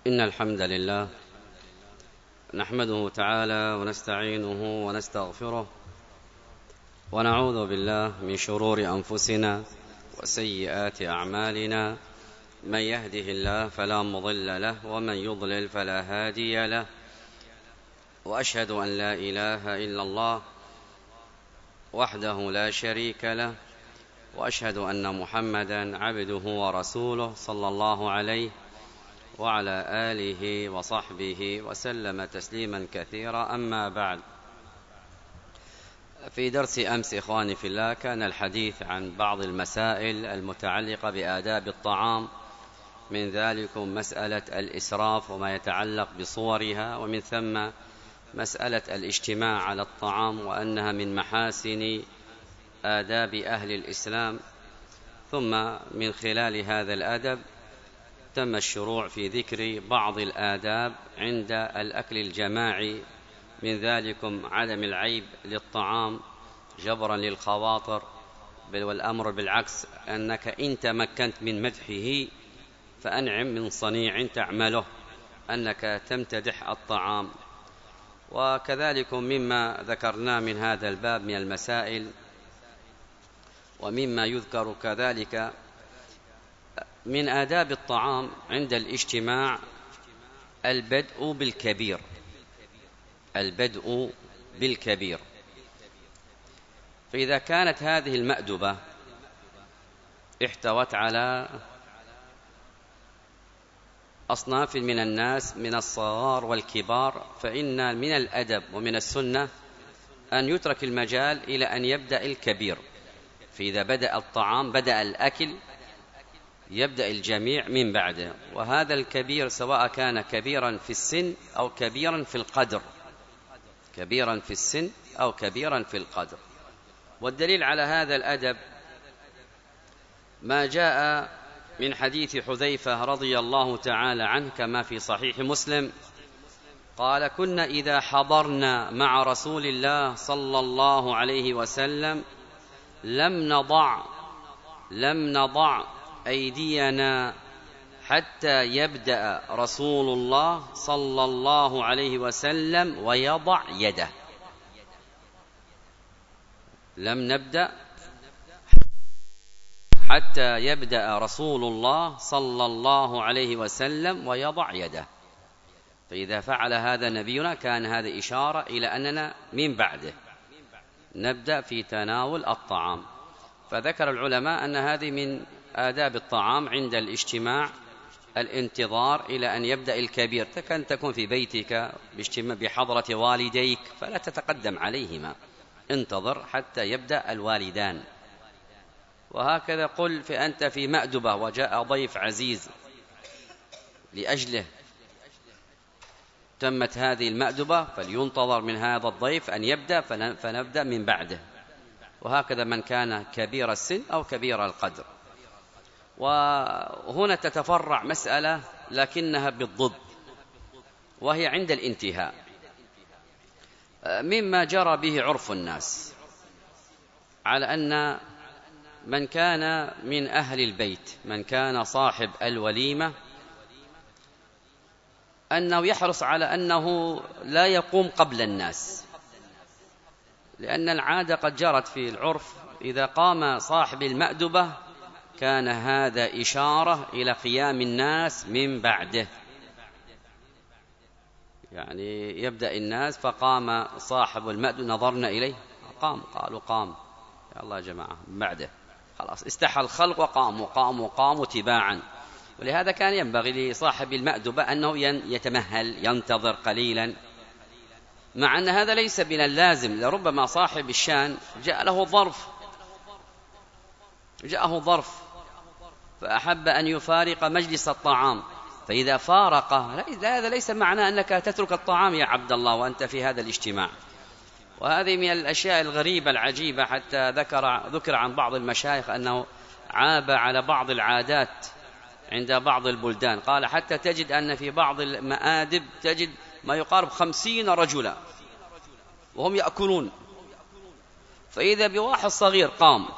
إن الحمد لله نحمده تعالى ونستعينه ونستغفره ونعوذ بالله من شرور أنفسنا وسيئات أعمالنا. من يهده الله فلا مضل له ومن يضلل فلا هادي له، وأشهد أن لا إله إلا الله وحده لا شريك له، وأشهد أن محمدا عبده ورسوله صلى الله عليه وعلى آله وصحبه وسلم تسليما كثيرا. أما بعد، في درس أمس إخواني في الله كان الحديث عن بعض المسائل المتعلقة بآداب الطعام، من ذلك مسألة الإسراف وما يتعلق بصورها، ومن ثم مسألة الاجتماع على الطعام وأنها من محاسن آداب أهل الإسلام. ثم من خلال هذا الأدب تم الشروع في ذكر بعض الآداب عند الأكل الجماعي، من ذلكم عدم العيب للطعام جبرا للخواطر، والأمر بالعكس، أنك إن تمكنت من مدحه فأنعم من صنيع تعمله، أنك تمتدح الطعام. وكذلك مما ذكرنا من هذا الباب من المسائل ومما يذكر كذلك من آداب الطعام عند الاجتماع البدء بالكبير. البدء بالكبير، فإذا كانت هذه المأدبة احتوت على أصناف من الناس من الصغار والكبار، فإن من الأدب ومن السنة أن يترك المجال إلى أن يبدأ الكبير. فإذا بدأ الطعام، بدأ الأكل، يبدأ الجميع من بعده، وهذا الكبير سواء كان كبيرا في السن أو كبيرا في القدر، كبيرا في السن أو كبيرا في القدر. والدليل على هذا الأدب ما جاء من حديث حذيفة رضي الله تعالى عنه كما في صحيح مسلم، قال: كنا إذا حضرنا مع رسول الله صلى الله عليه وسلم لم نضع أيدينا حتى يبدأ رسول الله صلى الله عليه وسلم ويضع يده. لم نبدأ حتى يبدأ رسول الله صلى الله عليه وسلم ويضع يده. فإذا فعل هذا نبينا كان هذا إشارة إلى أننا من بعده نبدأ في تناول الطعام. فذكر العلماء أن هذه من آداب الطعام عند الاجتماع الانتظار إلى أن يبدأ الكبير. كان تكون في بيتك بحضرة والديك فلا تتقدم عليهما، انتظر حتى يبدأ الوالدان. وهكذا قل أنت في مأدبة وجاء ضيف عزيز لأجله تمت هذه المأدبة، فلينتظر من هذا الضيف أن يبدأ فنبدأ من بعده. وهكذا من كان كبير السن أو كبير القدر. وهنا تتفرع مسألة لكنها بالضد، وهي عند الانتهاء مما جرى به عرف الناس، على أن من كان من أهل البيت، من كان صاحب الوليمة، أنه يحرص على أنه لا يقوم قبل الناس، لأن العادة قد جرت في العرف إذا قام صاحب المأدبة كان هذا إشارة إلى قيام الناس من بعده. يعني يبدأ الناس فقام صاحب المأدبة، نظرنا إليه قام، قالوا قام، يا الله يا جماعة من بعده، خلاص استحى الخلق وقاموا تباعا. ولهذا كان ينبغي لصاحب المأدبة أنه يتمهل ينتظر قليلا، مع أن هذا ليس من اللازم. لربما صاحب الشان جاءه ظرف فأحب أن يفارق مجلس الطعام، فإذا فارقه هذا ليس معناه أنك تترك الطعام يا عبد الله وأنت في هذا الاجتماع. وهذه من الأشياء الغريبة العجيبة، حتى ذكر عن بعض المشايخ أنه عاب على بعض العادات عند بعض البلدان. قال حتى تجد أن في بعض المآدب تجد ما يقارب 50 رجلا وهم يأكلون، فإذا بواحد صغير قام،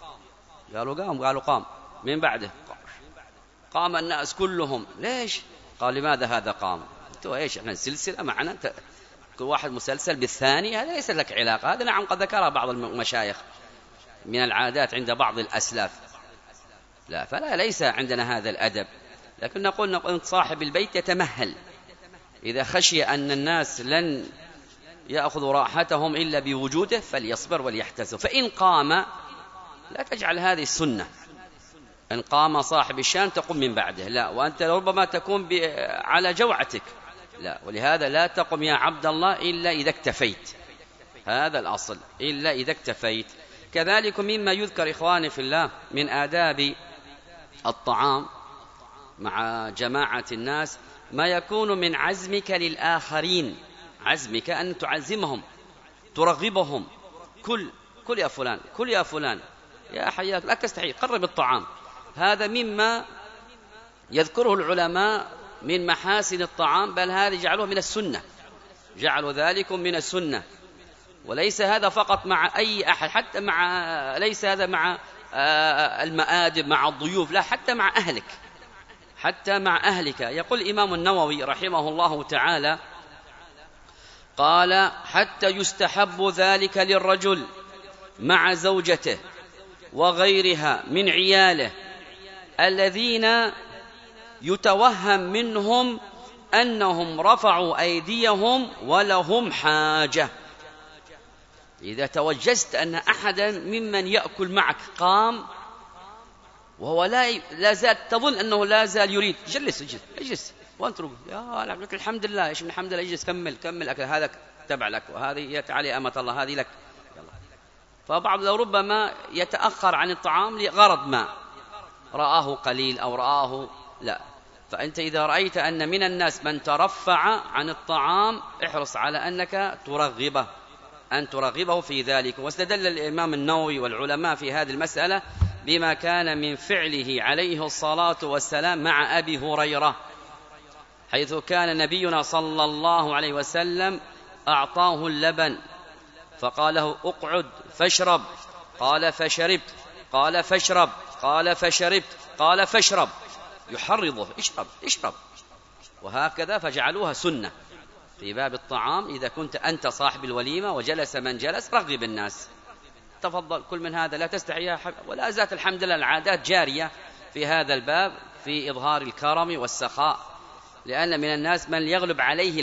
قالوا قام من بعده قام الناس كلهم. ليش؟ قال لماذا هذا قام؟ قلت له إيش، إحنا سلسلة معنا، كل واحد مسلسل بالثاني، هذا ليس لك علاقة. هذا نعم قد ذكرها بعض المشايخ من العادات عند بعض الأسلاف، لا، فلا ليس عندنا هذا الأدب. لكن نقول صاحب البيت يتمهل، إذا خشي أن الناس لن يأخذوا راحتهم إلا بوجوده فليصبر وليحتسب. فإن قام لا تجعل هذه السنة، إن قام صاحب الشان تقوم من بعده، لا، وأنت ربما تكون على جوعتك، لا، ولهذا لا تقم يا عبد الله إلا إذا اكتفيت، هذا الأصل، إلا إذا اكتفيت. كذلك مما يذكر إخواني في الله من آداب الطعام مع جماعة الناس ما يكون من عزمك للآخرين، عزمك أن تعزمهم ترغبهم، كل يا فلان، كل يا فلان، يا حياك، لا تستحي، قرب الطعام. هذا مما يذكره العلماء من محاسن الطعام، بل هذا جعلوه من السنة، جعلوا ذلك من السنة. وليس هذا فقط مع أي أحد، حتى ليس هذا مع المآدب مع الضيوف، لا، حتى مع أهلك، حتى مع أهلك. يقول الإمام النووي رحمه الله تعالى قال: حتى يستحب ذلك للرجل مع زوجته وغيرها من عياله الذين يتوهم منهم أنهم رفعوا أيديهم ولهم حاجة. إذا توجست أن أحدا ممن يأكل معك قام وهو لا زال تظن أنه لا زال يريد، اجلس وأنت تقول يا لك الحمد لله، إيش من الحمد لله، اجلس كمل أكل، هذا تبع لك، وهذه يتعالي أمة الله، هذه لك، يلا. فبعض ربما يتأخر عن الطعام لغرض ما، رآه قليل أو رآه لا. فأنت إذا رأيت أن من الناس من ترفع عن الطعام احرص على أنك ترغبه في ذلك. واستدل الإمام النووي والعلماء في هذه المسألة بما كان من فعله عليه الصلاة والسلام مع أبي هريرة، حيث كان نبينا صلى الله عليه وسلم أعطاه اللبن فقال له: اقعد فاشرب، قال فشربت، قال فاشرب، قال فشربت، قال فاشرب، يحرضه: اشرب. وهكذا فجعلوها سنة في باب الطعام. إذا كنت أنت صاحب الوليمة وجلس من جلس رغب الناس، تفضل كل من هذا، لا تستحي. ولا زالت الحمد لله العادات جارية في هذا الباب في إظهار الكرم والسخاء، لأن من الناس من يغلب عليه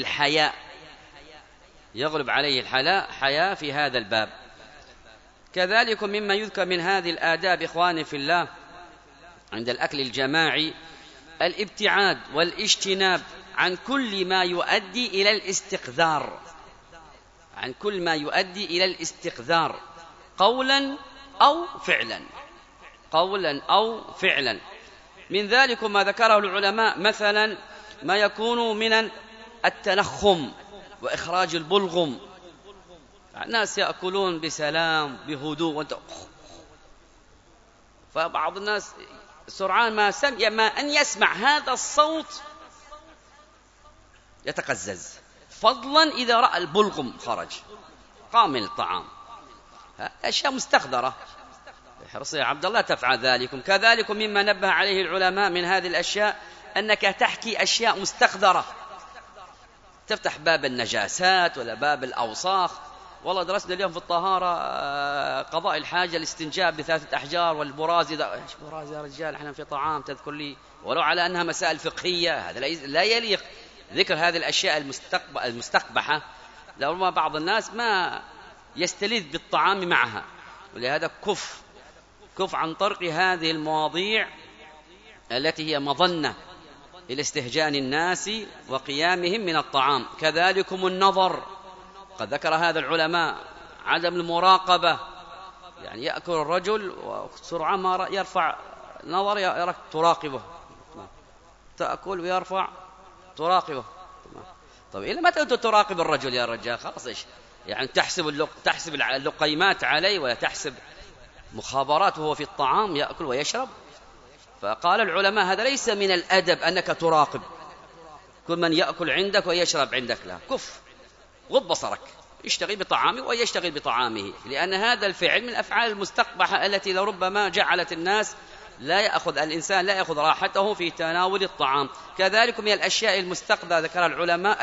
الحياء في هذا الباب. كذلك مما يذكر من هذه الآداب إخواني في الله عند الأكل الجماعي الابتعاد والاجتناب عن كل ما يؤدي إلى الاستقذار، قولا أو فعلا. من ذلك ما ذكره العلماء مثلا ما يكون من التنخم وإخراج البلغم، الناس يأكلون بسلام بهدوء، فبعض الناس سرعان ما أن يسمع هذا الصوت يتقزز، فضلا إذا رأى البلغم خرج قام من الطعام، أشياء مستخدرة، احرص يا عبد الله تفعل ذلك. كذلك مما نبه عليه العلماء من هذه الأشياء أنك تحكي أشياء مستخدرة، تفتح باب النجاسات ولا باب الأوساخ. والله درسنا اليوم في الطهارة قضاء الحاجة الاستنجاء ب3 أحجار والبراز. إيش براز يا رجال، احنا في طعام تذكر لي، ولو على أنها مسائل فقهية، هذا لا يليق ذكر هذه الأشياء المستقبحة. لربما بعض الناس ما يستلذ بالطعام معها، ولهذا كف عن طرق هذه المواضيع التي هي مظنة إلى استهجان الناس وقيامهم من الطعام. كذلكم النظر، قد ذكر هذا العلماء، عدم المراقبة، يعني يأكل الرجل وسرعان ما يرفع نظر يراك تراقبه، تأكل ويرفع تراقبه. طيب إلى متى أنت تراقب الرجل يا رجال؟ خلاص إيش يعني، تحسب اللقيمات عليه ولا تحسب مخابرات وهو في الطعام يأكل ويشرب؟ فقال العلماء هذا ليس من الأدب أنك تراقب كل من يأكل عندك ويشرب عندك، لا، كف، غض بصرك، اشتغل بطعامه ويشتغل بطعامه، لأن هذا الفعل من الأفعال المستقبحة التي لربما جعلت الناس الإنسان لا يأخذ راحته في تناول الطعام. كذلك من الأشياء المستقبة ذكر العلماء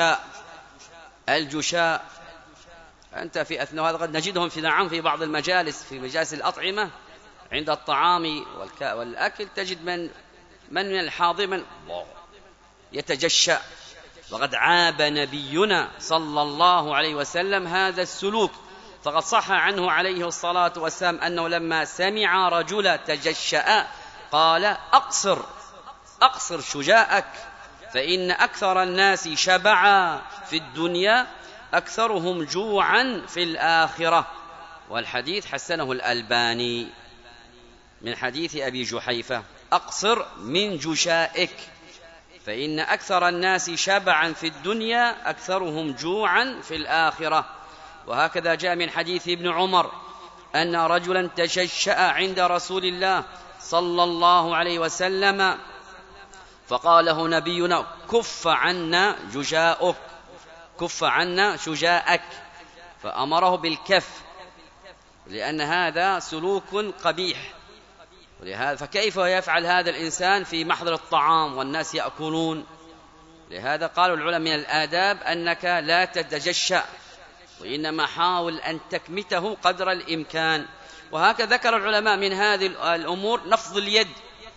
الجشاء. أنت في أثناء هذا قد نجدهم في بعض المجالس، في مجالس الأطعمة عند الطعام والأكل، تجد من الحاضر من يتجشأ، وقد عاب نبينا صلى الله عليه وسلم هذا السلوك، فقد صح عنه عليه الصلاة والسلام أنه لما سمع رجل تجشأ قال: أقصر شجاءك، فإن أكثر الناس شبعا في الدنيا أكثرهم جوعا في الآخرة. والحديث حسنه الألباني من حديث أبي جحيفة: أقصر من جشائك، فإن أكثر الناس شبعا في الدنيا أكثرهم جوعا في الآخرة. وهكذا جاء من حديث ابن عمر أن رجلا تششأ عند رسول الله صلى الله عليه وسلم، فقال له نبينا: كف عنا شجاءك، فأمره بالكف، لأن هذا سلوك قبيح. فكيف يفعل هذا الإنسان في محضر الطعام والناس يأكلون؟ لهذا قالوا العلماء من الآداب أنك لا تتجشأ، وإنما حاول أن تكمته قدر الإمكان. وهكذا ذكر العلماء من هذه الأمور نفض اليد.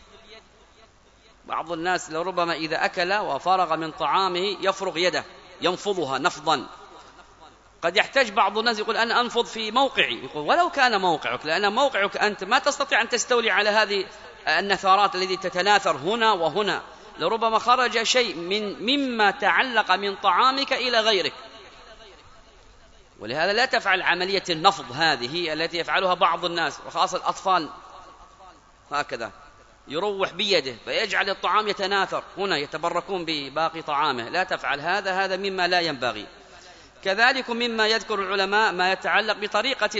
بعض الناس لربما إذا أكل وفرغ من طعامه يفرغ يده ينفضها نفضا. قد يحتاج بعض الناس يقول: أنا أنفض في موقعي، يقول: ولو كان موقعك، لأن موقعك أنت ما تستطيع أن تستولي على هذه النثارات التي تتناثر هنا وهنا، لربما خرج شيء مما تعلق من طعامك إلى غيرك. ولهذا لا تفعل عملية النفض هذه التي يفعلها بعض الناس، وخاصة الأطفال، هكذا يروح بيده فيجعل الطعام يتناثر هنا، يتبركون بباقي طعامه. لا تفعل هذا مما لا ينبغي. كذلك مما يذكر العلماء ما يتعلق بطريقة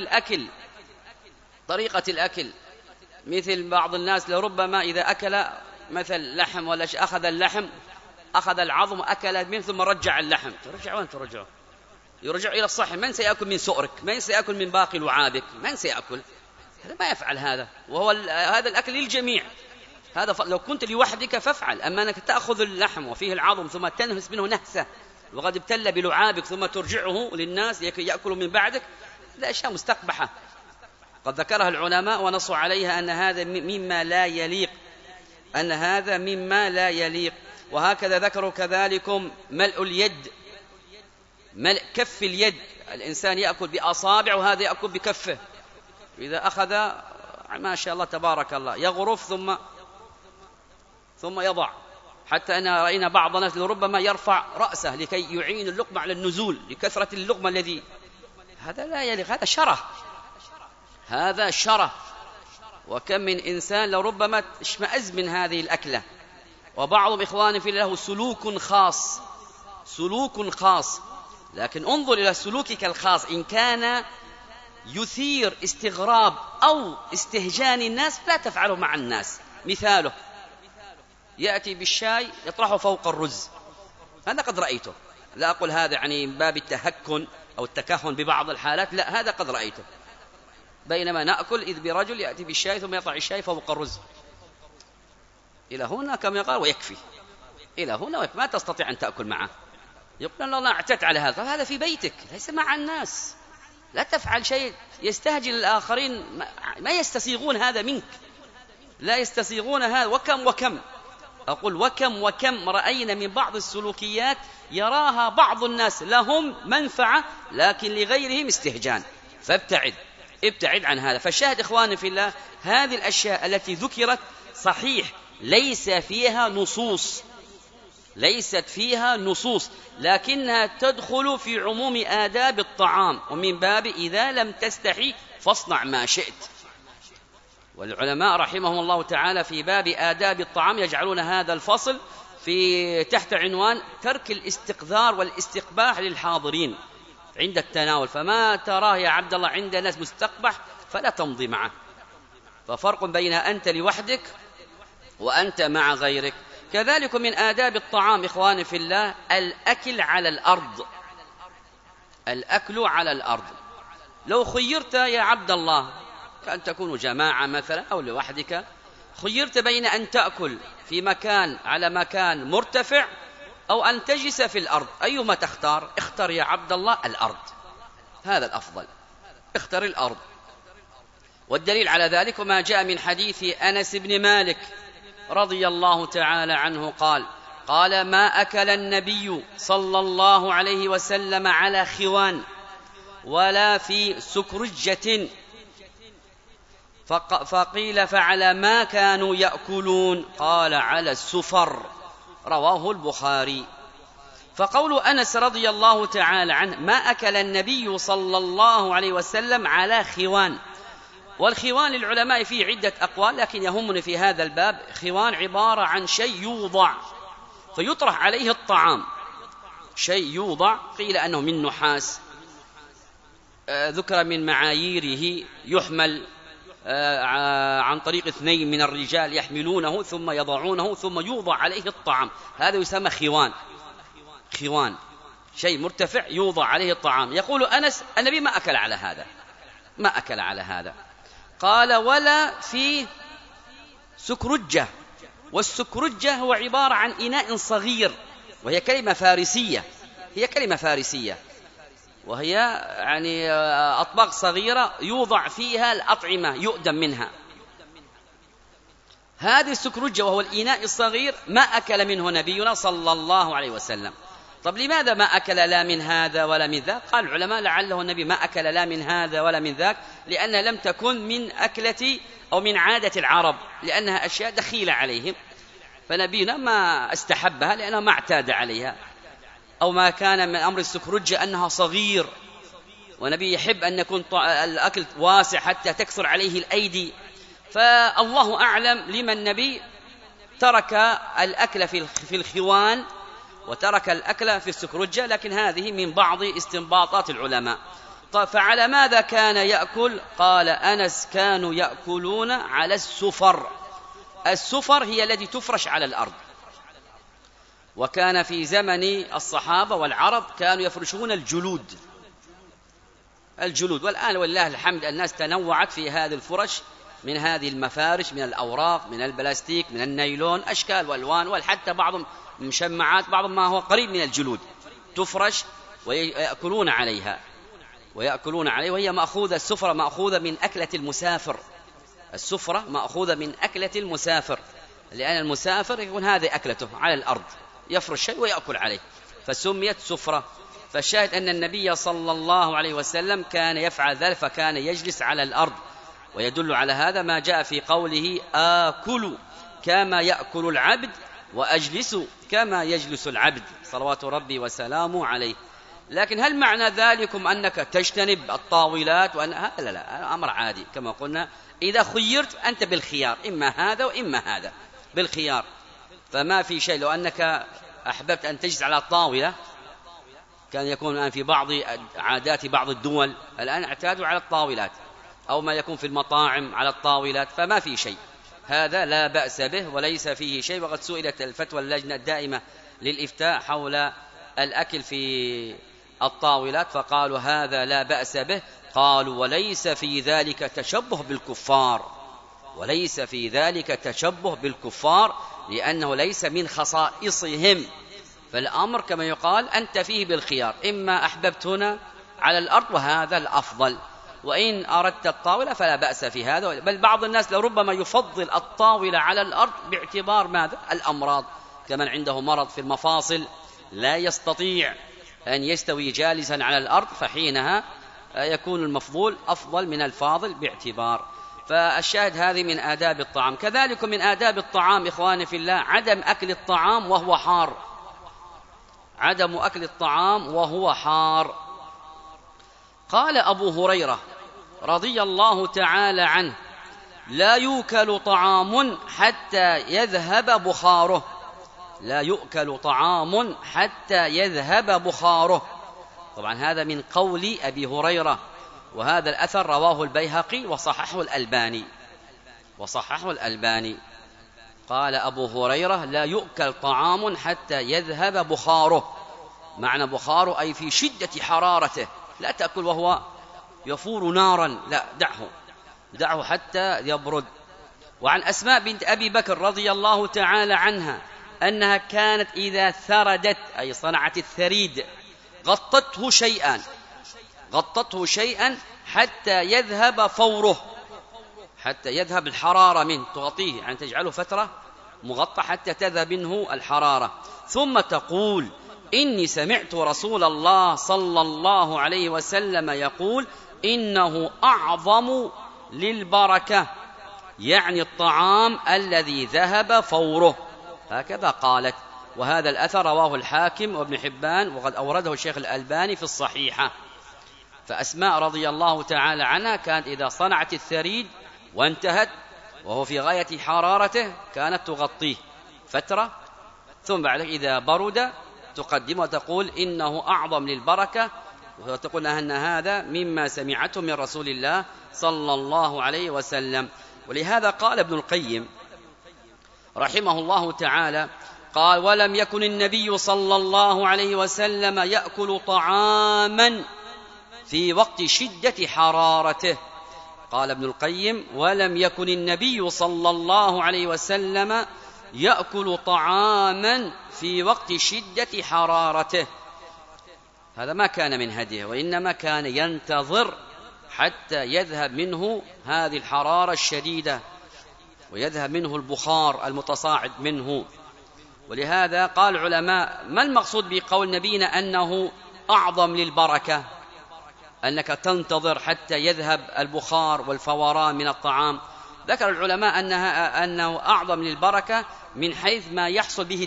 الأكل. مثل بعض الناس لربما إذا أكل مثل لحم ولا أخذ اللحم، أخذ العظم أكل منه ثم رجع اللحم، يرجع إلى الصحن. من سيأكل من سؤرك؟ من سيأكل من باقي لعابك؟ من سيأكل؟ هذا ما يفعل هذا، وهو هذا الأكل للجميع. هذا لو كنت لوحدك فافعل، أما أنك تأخذ اللحم وفيه العظم ثم تنهس منه نهسة وقد ابتل بلعابك ثم ترجعه للناس يأكلوا من بعدك، هذا أشياء مستقبحة قد ذكرها العلماء ونصوا عليها أن هذا مما لا يليق. وهكذا ذكروا كذلكم ملء كف اليد. الإنسان يأكل بأصابع وهذا يأكل بكفه، إذا أخذ ما شاء الله تبارك الله يغرف ثم يضع، حتى أن رأينا بعض الناس ربما يرفع رأسه لكي يعين اللقمة على النزول لكثرة اللقمة الذي هذا لا يليق، هذا شره. وكم من إنسان لربما اشمأز من هذه الأكلة. وبعضهم إخواني في الله سلوك خاص، لكن انظر إلى سلوكك الخاص، إن كان يثير استغراب أو استهجان الناس لا تفعله مع الناس. مثاله: يأتي بالشاي يطرحه فوق الرز، هذا قد رأيته، لا أقول هذا يعني من باب التهكن أو التكهن ببعض الحالات، لا، هذا قد رأيته. بينما نأكل إذ برجل يأتي بالشاي ثم يطرح الشاي فوق الرز، إلى هنا كما يقال ويكفي، إلى هنا ويكفي، ما تستطيع أن تأكل معه. يقول: الله اعتدت على هذا في بيتك ليس مع الناس، لا تفعل شيء يستهجن الآخرين، ما يستسيغون هذا منك، لا يستسيغون هذا. وكم رأينا من بعض السلوكيات يراها بعض الناس لهم منفعة لكن لغيرهم استهجان، ابتعد عن هذا. فالشاهد إخواني في الله، هذه الأشياء التي ذكرت صحيح ليست فيها نصوص، لكنها تدخل في عموم آداب الطعام، ومن باب إذا لم تستحي فاصنع ما شئت. والعلماء رحمهم الله تعالى في باب آداب الطعام يجعلون هذا الفصل تحت عنوان ترك الاستقذار والاستقباح للحاضرين عند التناول. فما تراه يا عبد الله عند الناس مستقبح فلا تمضي معه، ففرق بين أنت لوحدك وأنت مع غيرك. كذلك من آداب الطعام إخواني في الله الأكل على الأرض. لو خيرت يا عبد الله كأن تكون جماعة مثلا أو لوحدك، خيرت بين أن تأكل في مكان على مكان مرتفع أو أن تجلس في الأرض، أيما تختار؟ اختر يا عبد الله الأرض، هذا الأفضل، اختر الأرض. والدليل على ذلك ما جاء من حديث أنس بن مالك رضي الله تعالى عنه قال ما أكل النبي صلى الله عليه وسلم على خوان ولا في سكرجة، فقيل فعلى ما كانوا يأكلون؟ قال على السفر، رواه البخاري. فقول أنس رضي الله تعالى عنه ما أكل النبي صلى الله عليه وسلم على خوان، والخوان للعلماء فيه عدة أقوال، لكن يهمني في هذا الباب خوان عبارة عن شيء يوضع فيطرح عليه الطعام، شيء يوضع، قيل أنه من نحاس، ذكر من معاييره يحمل عن طريق 2 من الرجال يحملونه ثم يضعونه ثم يوضع عليه الطعام، هذا يسمى خوان، شيء مرتفع يوضع عليه الطعام. يقول أنس النبي ما أكل على هذا، قال ولا في سكرجة، والسكرجة هو عبارة عن إناء صغير، وهي كلمة فارسية، وهي يعني أطباق صغيرة يوضع فيها الأطعمة يؤدم منها. هذه السكرجة وهو الإناء الصغير ما أكل منه نبينا صلى الله عليه وسلم. طب لماذا ما أكل لا من هذا ولا من ذاك؟ قال العلماء لعله النبي ما أكل لا من هذا ولا من ذاك لأن لم تكن من أكلة أو من عادة العرب، لأنها أشياء دخيلة عليهم، فنبينا ما استحبها لأنه ما اعتاد عليها، أو ما كان من أمر السكرجة أنها صغير، ونبي يحب أن يكون الأكل واسع حتى تكثر عليه الأيدي، فالله أعلم لمن النبي ترك الأكل في الخوان وترك الأكل في السكرجة، لكن هذه من بعض استنباطات العلماء. طيب فعلى ماذا كان يأكل؟ قال أنس كانوا يأكلون على السفر. السفر هي التي تفرش على الأرض، وكان في زمن الصحابة والعرب كانوا يفرشون الجلود، والآن والله الحمد الناس تنوعت في هذه الفرش، من هذه المفارش، من الأوراق، من البلاستيك، من النيلون، أشكال وألوان، وحتى بعض مشمعات، بعض ما هو قريب من الجلود تفرش ويأكلون عليها، وهي مأخوذة، السفرة مأخوذة من أكلة المسافر، السفرة مأخوذة من أكلة المسافر، لأن المسافر يكون هذه أكلته على الأرض، يفرش شيء ويأكل عليه، فسميت سفرة. فالشاهد أن النبي صلى الله عليه وسلم كان يفعل ذلك، فكان يجلس على الأرض، ويدل على هذا ما جاء في قوله آكل كما يأكل العبد وأجلس كما يجلس العبد، صلوات ربي وسلامه عليه. لكن هل معنى ذلكم أنك تجتنب الطاولات لا، أمر عادي كما قلنا، إذا خيرت أنت بالخيار، إما هذا وإما هذا بالخيار، فما في شيء. لو أنك أحببت أن تجلس على الطاولة، كان يكون الآن في بعض عادات بعض الدول الآن اعتادوا على الطاولات، أو ما يكون في المطاعم على الطاولات، فما في شيء، هذا لا بأس به وليس فيه شيء. وقد سئلت الفتوى اللجنة الدائمة للإفتاء حول الأكل في الطاولات، فقالوا هذا لا بأس به، قالوا وليس في ذلك تشبه بالكفار، لأنه ليس من خصائصهم، فالأمر كما يقال أنت فيه بالخيار، إما أحببت هنا على الأرض وهذا الأفضل، وإن أردت الطاولة فلا بأس في هذا. بل بعض الناس لربما يفضل الطاولة على الأرض باعتبار ماذا؟ الأمراض، كمن عنده مرض في المفاصل لا يستطيع أن يستوي جالسا على الأرض، فحينها يكون المفضول أفضل من الفاضل باعتبار. فالشاهد هذه من آداب الطعام. كذلك من آداب الطعام إخواني في الله عدم أكل الطعام وهو حار. قال أبو هريرة رضي الله تعالى عنه لا يؤكل طعام حتى يذهب بخاره، طبعا هذا من قول أبي هريرة، وهذا الأثر رواه البيهقي وصححه الألباني. قال أبو هريرة لا يؤكل طعام حتى يذهب بخاره، معنى بخاره أي في شدة حرارته، لا تأكل وهو يفور نارا، لا، دعه حتى يبرد. وعن أسماء بنت أبي بكر رضي الله تعالى عنها أنها كانت إذا ثردت أي صنعت الثريد غطته شيئا حتى يذهب فوره، حتى يذهب الحرارة منه، تغطيه يعني تجعله فترة مغطى حتى تذهب منه الحرارة، ثم تقول: إني سمعت رسول الله صلى الله عليه وسلم يقول: إنه أعظم للبركة، يعني الطعام الذي ذهب فوره. هكذا قالت. وهذا الأثر رواه الحاكم وابن حبان، وقد أورده الشيخ الألباني في الصحيحة. فأسماء رضي الله تعالى عنها كانت إذا صنعت الثريد وانتهت وهو في غاية حرارته كانت تغطيه فترة، ثم بعد إذا برد تقدم وتقول: إنه أعظم للبركة، وتقول أن هذا مما سمعته من رسول الله صلى الله عليه وسلم. ولهذا قال ابن القيم رحمه الله تعالى، قال: ولم يكن النبي صلى الله عليه وسلم يأكل طعاما في وقت شدة حرارته. قال ابن القيم: ولم يكن النبي صلى الله عليه وسلم يأكل طعاما في وقت شدة حرارته. هذا ما كان من هديه، وإنما كان ينتظر حتى يذهب منه هذه الحرارة الشديدة ويذهب منه البخار المتصاعد منه. ولهذا قال العلماء: ما المقصود بقول نبينا أنه أعظم للبركة؟ أنك تنتظر حتى يذهب البخار والفوران من الطعام. ذكر العلماء أنه أعظم للبركة من حيث ما يحصل به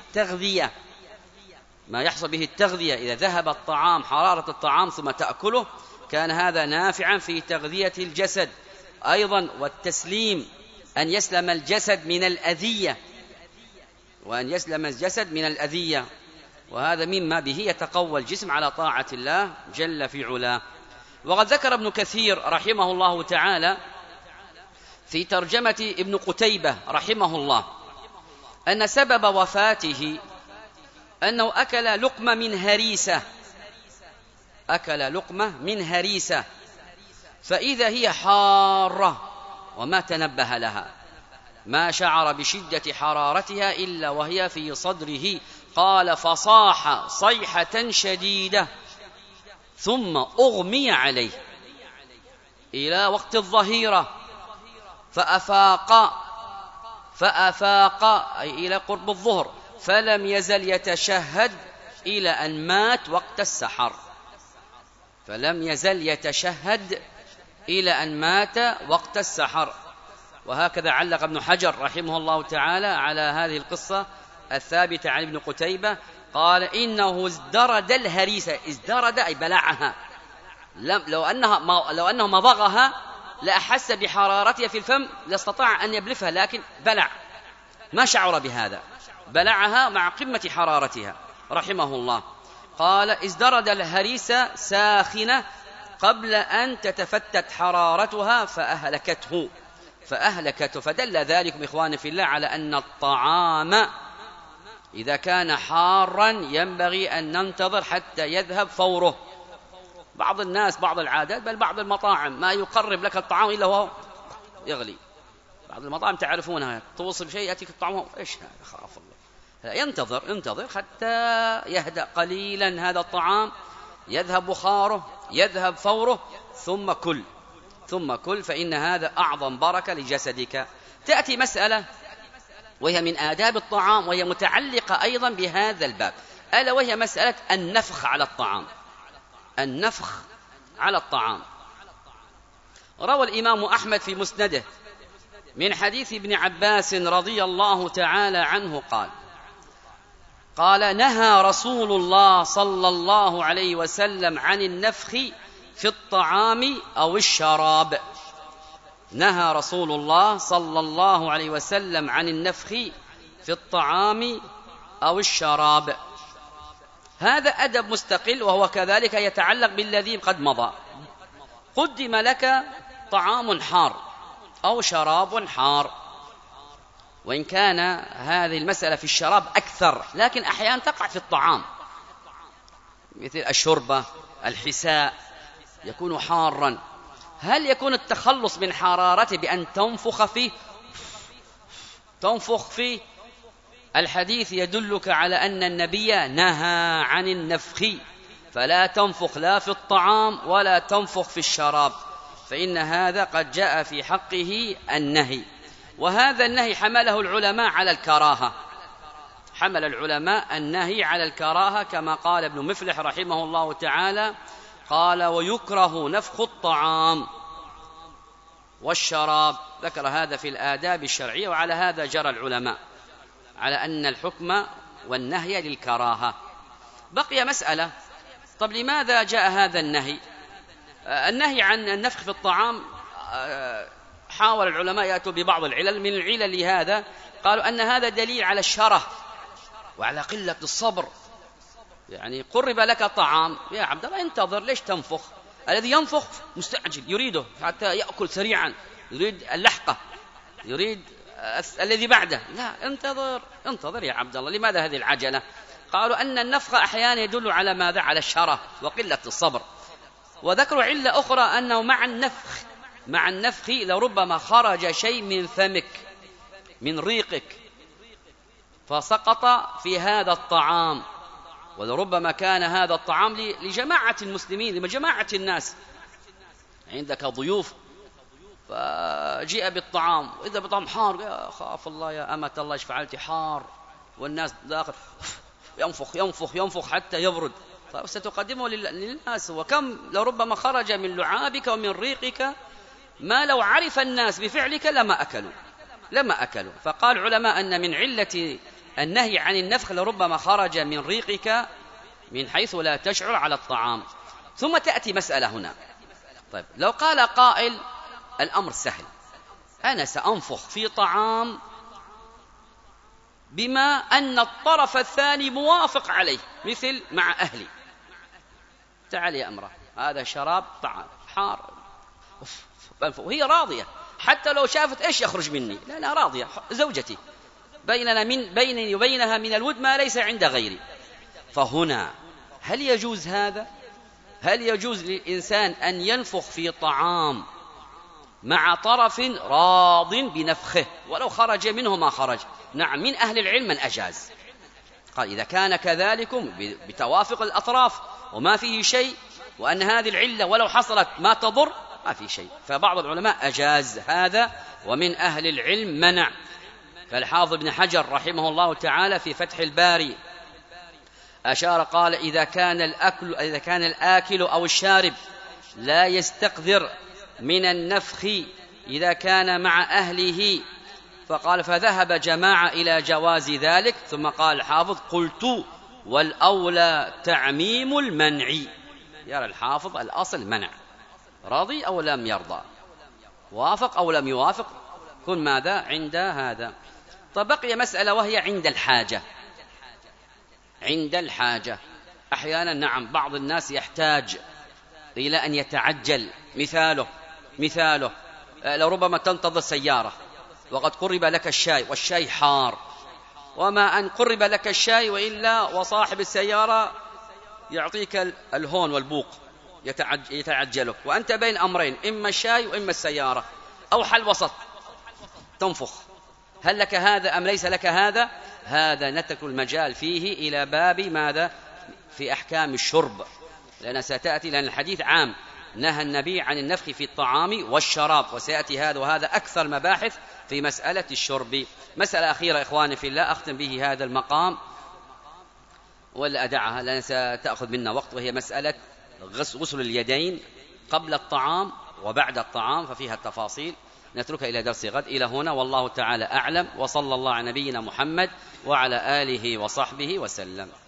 التغذية، إذا ذهب الطعام حرارة الطعام ثم تأكله كان هذا نافعا في تغذية الجسد أيضا، والتسليم أن يسلم الجسد من الأذية، وهذا مما به يتقوى الجسم على طاعة الله جل في علاه. وقد ذكر ابن كثير رحمه الله تعالى في ترجمة ابن قتيبة رحمه الله أن سبب وفاته أنه أكل لقمة من هريسة، فإذا هي حارة وما تنبه لها، ما شعر بشدة حرارتها إلا وهي في صدره. قال: فصاح صيحة شديدة ثم أغمي عليه إلى وقت الظهيرة، فأفاق أي إلى قرب الظهر، فلم يزل يتشهد إلى أن مات وقت السحر. وهكذا علق ابن حجر رحمه الله تعالى على هذه القصة الثابتة عن ابن قتيبة، قال: إنه ازدرد الهريسة، ازدرد أي بلعها، لو أنه مضغها لأحس بحرارتها في الفم لاستطاع أن يبلفها، لكن بلع ما شعر بهذا، بلعها مع قمة حرارتها رحمه الله. قال: ازدرد الهريسة ساخنة قبل أن تتفتت حرارتها فأهلكته. فدل ذلك إخواني في الله على أن الطعام إذا كان حارا ينبغي أن ننتظر حتى يذهب فوره. بعض الناس، بعض العادات، بل بعض المطاعم ما يقرب لك الطعام إلا وهو يغلي. بعض المطاعم تعرفونها، توصل شيء يأتيك الطعام إيش هذا، خاف الله. انتظر حتى يهدأ قليلا هذا الطعام، يذهب بخاره، يذهب فوره، ثم كل فإن هذا أعظم بركة لجسدك. تأتي مسألة وهي من آداب الطعام، وهي متعلقة أيضا بهذا الباب، ألا وهي مسألة النفخ على الطعام. روى الإمام أحمد في مسنده من حديث ابن عباس رضي الله تعالى عنه قال: نهى رسول الله صلى الله عليه وسلم عن النفخ في الطعام أو الشراب. نهى رسول الله صلى الله عليه وسلم عن النفخ في الطعام أو الشراب. هذا أدب مستقل، وهو كذلك يتعلق بالذي قد مضى. قدم لك طعام حار أو شراب حار، وإن كان هذه المسألة في الشراب أكثر، لكن أحيانا تقع في الطعام، مثل الشوربة، الحساء يكون حارا. هل يكون التخلص من حرارته بأن تنفخ فيه تنفخ فيه. الحديث يدلك على أن النبي نهى عن النفخ، فلا تنفخ لا في الطعام ولا تنفخ في الشراب، فإن هذا قد جاء في حقه النهي. وهذا النهي حمله العلماء على الكراهة، حمل العلماء النهي على الكراهة، كما قال ابن مفلح رحمه الله تعالى، قال: ويكره نفخ الطعام والشراب. ذكر هذا في الآداب الشرعية، وعلى هذا جرى العلماء على أن الحكم والنهي للكراهة. بقي مسألة: طب لماذا جاء هذا النهي؟ النهي عن النفخ في الطعام حاول العلماء يأتوا ببعض العلل. من العلل لهذا قالوا أن هذا دليل على الشره وعلى قلة الصبر. يعني قرب لك طعام يا عبد الله انتظر، ليش تنفخ؟ الذي ينفخ مستعجل يريده حتى يأكل سريعا، يريد اللحقة، يريد الذي بعده. لا، انتظر يا عبد الله، لماذا هذه العجلة؟ قالوا أن النفخ أحيانا يدل على ماذا؟ على الشره وقلة الصبر. وذكروا علة أخرى أنه مع النفخ لربما خرج شيء من فمك، من ريقك، فسقط في هذا الطعام، ولربما كان هذا الطعام لجماعة المسلمين، لجماعة الناس. عندك ضيوف فجيء بالطعام، وإذا بالطعام حار، يا خاف الله يا أمة الله ايش فعلتي، حار، والناس داخل ينفخ حتى يبرد، ستقدمه للناس. وكم لربما خرج من لعابك ومن ريقك ما لو عرف الناس بفعلك لما أكلوا. فقال العلماء أن من علة النهي عن النفخ لربما خرج من ريقك من حيث لا تشعر على الطعام. ثم تأتي مسألة هنا: طيب لو قال قائل الأمر سهل، أنا سأنفخ في طعام بما أن الطرف الثاني موافق عليه، مثل مع أهلي، تعال يا أمرأة هذا شراب طعام حار، وهي راضية، حتى لو شافت إيش يخرج مني، لا راضية، زوجتي، بيني وبينها من الود ما ليس عند غيري. فهنا هل يجوز هذا؟ هل يجوز للإنسان أن ينفخ في طعام مع طرف راض بنفخه ولو خرج منه ما خرج؟ نعم، من أهل العلم من أجاز، قال إذا كان كذلكم بتوافق الأطراف وما فيه شيء، وأن هذه العلة ولو حصلت ما تضر، ما في شيء. فبعض العلماء أجاز هذا، ومن أهل العلم منع، كالحافظ بن حجر رحمه الله تعالى في فتح الباري أشار، قال إذا كان الآكل أو الشارب لا يستقذر من النفخ إذا كان مع أهله، فقال فذهب جماعة إلى جواز ذلك. ثم قال الحافظ: قلت والأولى تعميم المنع. يرى الحافظ الأصل منع، راضي أو لم يرضى، وافق أو لم يوافق، كن ماذا عند هذا. فبقي مسألة وهي عند الحاجة. أحيانا نعم بعض الناس يحتاج إلى أن يتعجل، مثاله لربما تنتظر سيارة وقد قرب لك الشاي والشاي حار، وما أن قرب لك الشاي وإلا وصاحب السيارة يعطيك الهون والبوق يتعجلك، وأنت بين أمرين، إما الشاي وإما السيارة، أو حل وسط تنفخ. هل لك هذا أم ليس لك هذا؟ هذا نترك المجال فيه إلى باب ماذا؟ في أحكام الشرب، لأن ستأتي، لأن الحديث عام، نهى النبي عن النفخ في الطعام والشراب، وسيأتي هذا، وهذا أكثر مباحث في مسألة الشرب. مسألة أخيرة إخواني في الله أختم به هذا المقام ولا أدعها لأن ستأخذ منا وقت، وهي مسألة غسل اليدين قبل الطعام وبعد الطعام، ففيها التفاصيل، نتركها إلى درس غد. إلى هنا والله تعالى أعلم، وصلى الله على نبينا محمد وعلى آله وصحبه وسلم.